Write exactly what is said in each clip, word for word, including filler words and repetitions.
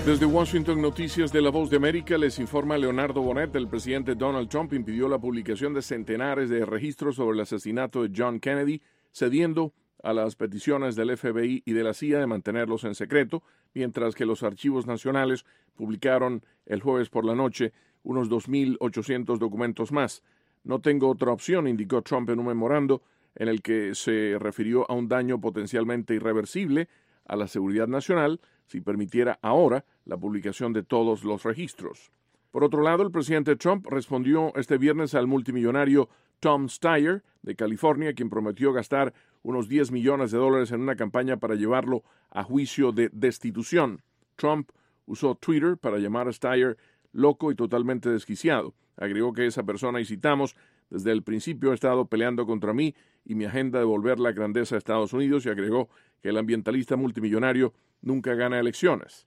Desde Washington, Noticias de La Voz de América, les informa Leonardo Bonet. El presidente Donald Trump impidió la publicación de centenares de registros sobre el asesinato de John Kennedy, cediendo a las peticiones del F B I y de la C I A de mantenerlos en secreto, mientras que los archivos nacionales publicaron el jueves por la noche unos dos mil ochocientos documentos más. No tengo otra opción, indicó Trump en un memorando en el que se refirió a un daño potencialmente irreversible a la seguridad nacional si permitiera ahora la publicación de todos los registros. Por otro lado, el presidente Trump respondió este viernes al multimillonario Tom Steyer de California, quien prometió gastar unos diez millones de dólares en una campaña para llevarlo a juicio de destitución. Trump usó Twitter para llamar a Steyer loco y totalmente desquiciado. Agregó que esa persona, y citamos, desde el principio ha estado peleando contra mí y mi agenda de volver la grandeza a Estados Unidos, y agregó que el ambientalista multimillonario nunca gana elecciones.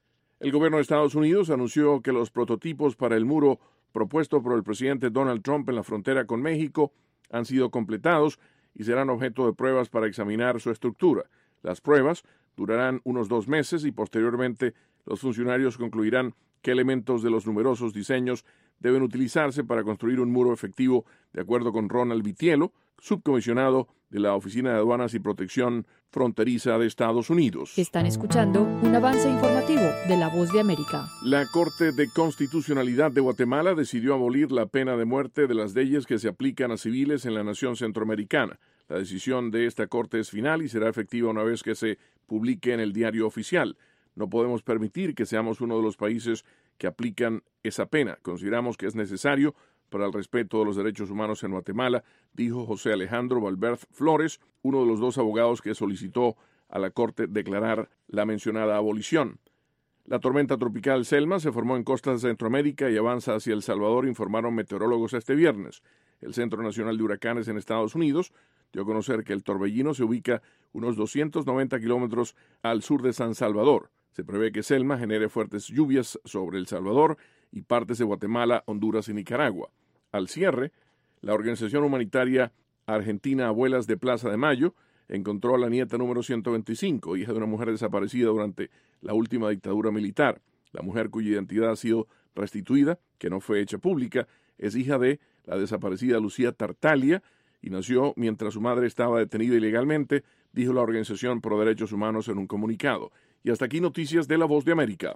El gobierno de Estados Unidos anunció que los prototipos para el muro propuesto por el presidente Donald Trump en la frontera con México han sido completados y serán objeto de pruebas para examinar su estructura. Las pruebas durarán unos dos meses y posteriormente los funcionarios concluirán qué elementos de los numerosos diseños deben utilizarse para construir un muro efectivo, de acuerdo con Ronald Vitiello, subcomisionado de la Oficina de Aduanas y Protección Fronteriza de Estados Unidos. Están escuchando un avance informativo de La Voz de América. La Corte de Constitucionalidad de Guatemala decidió abolir la pena de muerte de las leyes que se aplican a civiles en la nación centroamericana. La decisión de esta Corte es final y será efectiva una vez que se publique en el Diario Oficial. No podemos permitir que seamos uno de los países que aplican esa pena. Consideramos que es necesario para el respeto de los derechos humanos en Guatemala, dijo José Alejandro Valverde Flores, uno de los dos abogados que solicitó a la Corte declarar la mencionada abolición. La tormenta tropical Selma se formó en costas de Centroamérica y avanza hacia El Salvador, informaron meteorólogos este viernes. El Centro Nacional de Huracanes en Estados Unidos dio a conocer que el torbellino se ubica unos doscientos noventa kilómetros al sur de San Salvador. Se prevé que Selma genere fuertes lluvias sobre El Salvador y partes de Guatemala, Honduras y Nicaragua. Al cierre, la organización humanitaria argentina Abuelas de Plaza de Mayo encontró a la nieta número ciento veinticinco, hija de una mujer desaparecida durante la última dictadura militar. La mujer, cuya identidad ha sido restituida, que no fue hecha pública, es hija de la desaparecida Lucía Tartaglia y nació mientras su madre estaba detenida ilegalmente, dijo la Organización Pro Derechos Humanos en un comunicado. Y hasta aquí noticias de La Voz de América.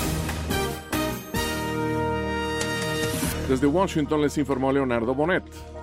Desde Washington les informó Leonardo Bonet.